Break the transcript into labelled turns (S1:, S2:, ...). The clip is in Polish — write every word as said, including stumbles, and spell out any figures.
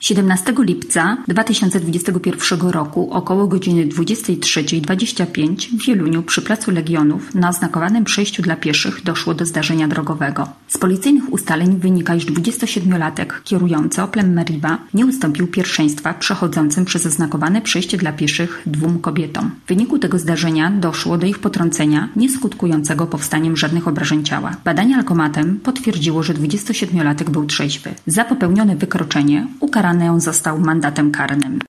S1: siedemnastego lipca dwa tysiące dwudziestego pierwszego roku około godziny dwudziestej trzeciej dwadzieścia pięć w Wieluniu przy Placu Legionów na oznakowanym przejściu dla pieszych doszło do zdarzenia drogowego. Z policyjnych ustaleń wynika, iż dwudziestosiedmiolatek kierujący Oplem Meriva nie ustąpił pierwszeństwa przechodzącym przez oznakowane przejście dla pieszych dwóm kobietom. W wyniku tego zdarzenia doszło do ich potrącenia, nie skutkującego powstaniem żadnych obrażeń ciała. Badanie alkomatem potwierdziło, że dwudziestosiedmiolatek był trzeźwy. Za popełnione wykroczenie ukarany on został mandatem karnym.